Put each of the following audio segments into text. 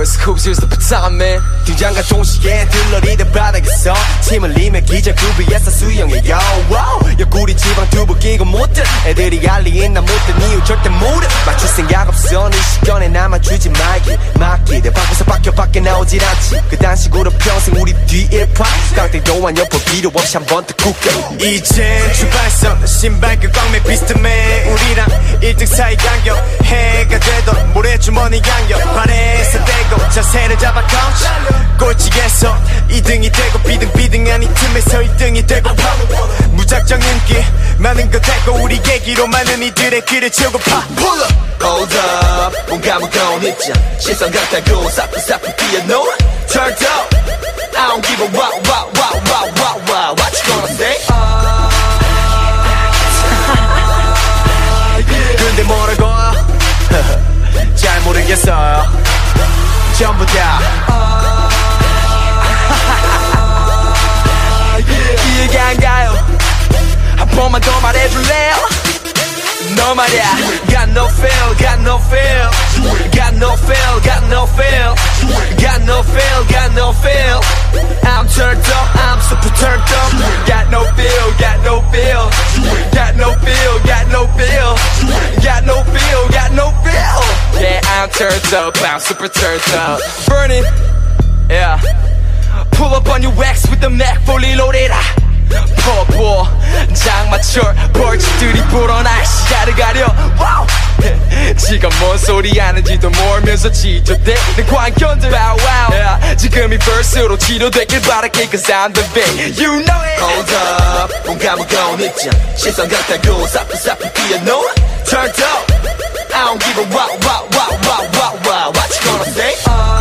West Coast here's the baton man. 등장과 동시에 들러리던 바닥에서 침을 흘리며 기절구비에서 수영해요. wow. 옆구리 지방 두부 끼고 못들 애들이 알리인 나 못된 이유 절대 모르. 맞출 생각 없어 네 시간에 남아주지 말기 맡기 내 방에서 바뀌어 밖에 나오질 않지. 그딴 식으로 평생 우리 뒤일파 깡패도한 옆으로 필요 없이 한 번 더 굳게. 이젠 출발선 신발끈 꽝매 비슷해. 우리랑 1등 사이 간격 해가 되던 모래주머니 간격 발에서 떼고 자세를 잡아 카운치 꼴찌에서 2등이 되고 비등비등한 이 틈에서 1등이 되고 무작정 인기 많은 것 되고 우리 얘기로 많은 이들의 귀를 채우고파. Pull up, hold up 뭔가 무거운 입장 시선 같다고 사프사프 뛰어놀 Turned up I don't give a wow wow wow wow wow wow What you gonna say? 근데 뭐라고 잘 모르겠어요 전부 다 이해가 안 가요. 한 번만 더 말해줄래요? 너 말야 Got no feel, got no feel Got no feel, got no feel Got no feel, got no feel I'm turned up, I'm super turned up Got no feel, got no feel Got no feel, got no feel Got no feel, got no feel Yeah, I'm turned up, I'm super turned up Burning, yeah Pull up on your wax with the Mac fully loaded 퍼포 장마철 벌집들이 불어나 시야를 가려 wow. 지가 뭔 소리 하는지도 모르면서 지저대는 광견들 wow, wow. yeah. 지금이 벌스로 치료되길 바랄게 cause I'm the big you know it Hold up 뭔가 무거운 입장 시선 같다고 사프사프 뛰어놀 Turned up I don't give a wow wow wow wow wow wow What you gonna say?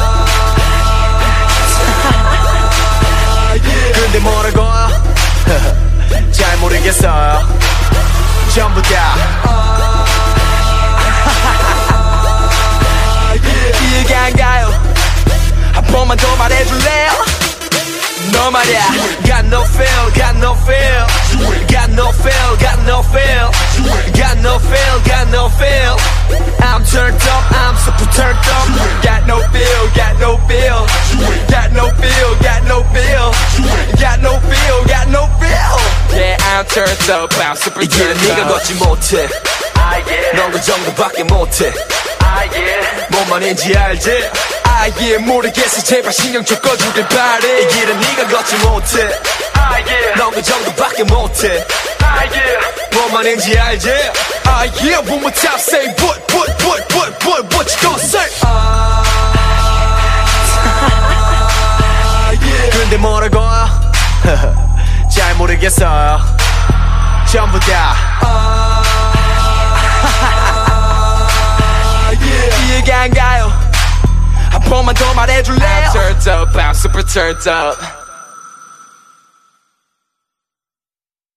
근데 뭐라고 잘 모르겠어요 전부 다 이해가 안 가요 한 번만 더 말해줄래요 너 말야 Got no feel, got no feel Got no feel, got no feel Got no feel, got no feel I'm turned up, I'm super turned up Got no feel, got no feel Got no feel, got no feel Got no feel, got no feel Yeah, I'm turned up, I'm super turned up 이 길은 네가 걷지 못해 넌 그 정도밖에 못해 뭔 말인지 알지? 모르겠어 제발 신경 좀 꺼주길 바래 이 길은 네가 걷지 못해 넌 그 정도밖에 못해 뭔 말인지 알지? one more time say what you gonna say 근데 뭐라고 잘 모르겠어요 전부 다 이해가 안 가요 한 번만 더 말해줄래요 I'm turned up, I'm super turned up